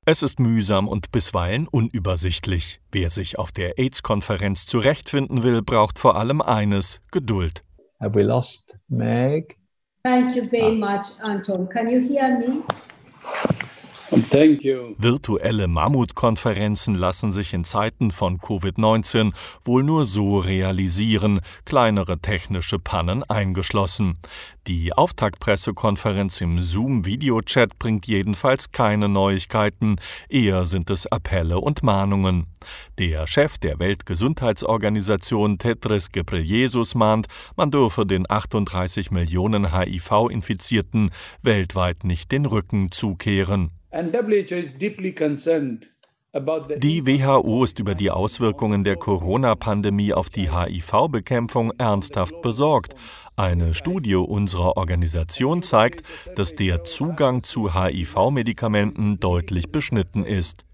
Es ist mühsam und bisweilen unübersichtlich. Wer sich auf der AIDS-Konferenz zurechtfinden will, braucht vor allem eines: Geduld. Have we lost Meg? Thank you very much, Anton. Can you hear me? Thank you. Virtuelle Mammutkonferenzen lassen sich in Zeiten von Covid-19 wohl nur so realisieren, kleinere technische Pannen eingeschlossen. Die Auftaktpressekonferenz im Zoom-Videochat bringt jedenfalls keine Neuigkeiten, eher sind es Appelle und Mahnungen. Der Chef der Weltgesundheitsorganisation Tedros Ghebreyesus mahnt, man dürfe den 38 Millionen HIV-Infizierten weltweit nicht den Rücken zukehren. Die WHO ist über die Auswirkungen der Corona-Pandemie auf die HIV-Bekämpfung ernsthaft besorgt. Eine Studie unserer Organisation zeigt, dass der Zugang zu HIV-Medikamenten deutlich beschnitten ist.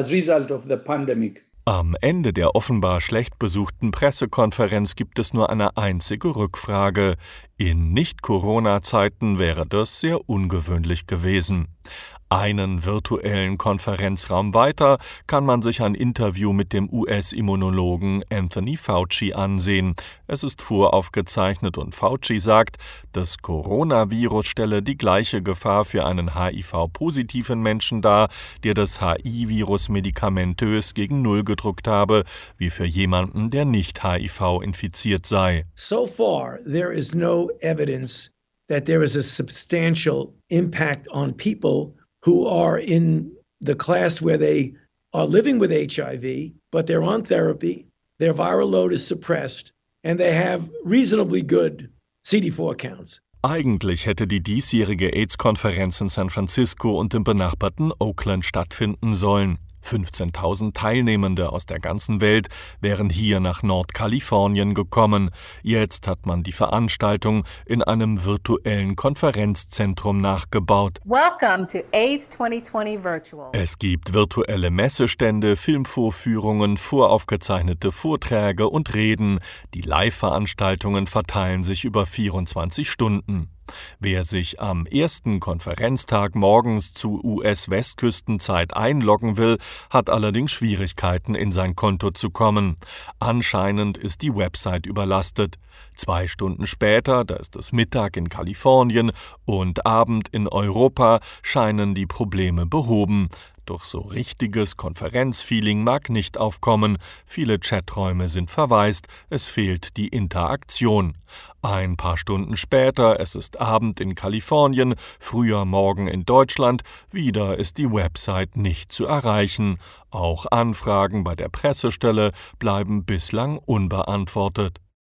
Am Ende der offenbar schlecht besuchten Pressekonferenz gibt es nur eine einzige Rückfrage. In Nicht-Corona-Zeiten wäre das sehr ungewöhnlich gewesen. Einen virtuellen Konferenzraum weiter kann man sich ein Interview mit dem US-Immunologen Anthony Fauci ansehen. Es ist voraufgezeichnet und Fauci sagt, das Coronavirus stelle die gleiche Gefahr für einen HIV-positiven Menschen dar, der das HIV-Virus medikamentös gegen Null gedrückt habe, wie für jemanden, der nicht HIV-infiziert sei. So far, there is no evidence that there is a substantial impact on people who are in the class where they are living with HIV, but they're on therapy, their viral load is suppressed, and they have reasonably good CD4 counts. Eigentlich hätte die diesjährige AIDS-Konferenz in San Francisco und im benachbarten Oakland stattfinden sollen. 15.000 Teilnehmende aus der ganzen Welt wären hier nach Nordkalifornien gekommen. Jetzt hat man die Veranstaltung in einem virtuellen Konferenzzentrum nachgebaut. Welcome to AIDS 2020 Virtual. Es gibt virtuelle Messestände, Filmvorführungen, voraufgezeichnete Vorträge und Reden. Die Live-Veranstaltungen verteilen sich über 24 Stunden. Wer sich am ersten Konferenztag morgens zu US-Westküstenzeit einloggen will, hat allerdings Schwierigkeiten, in sein Konto zu kommen. Anscheinend ist die Website überlastet. 2 Stunden später, da ist es Mittag in Kalifornien und Abend in Europa, scheinen die Probleme behoben. Doch so richtiges Konferenzfeeling mag nicht aufkommen. Viele Chaträume sind verwaist, es fehlt die Interaktion. Ein paar Stunden später, es ist Abend in Kalifornien, früher Morgen in Deutschland, wieder ist die Website nicht zu erreichen. Auch Anfragen bei der Pressestelle bleiben bislang unbeantwortet.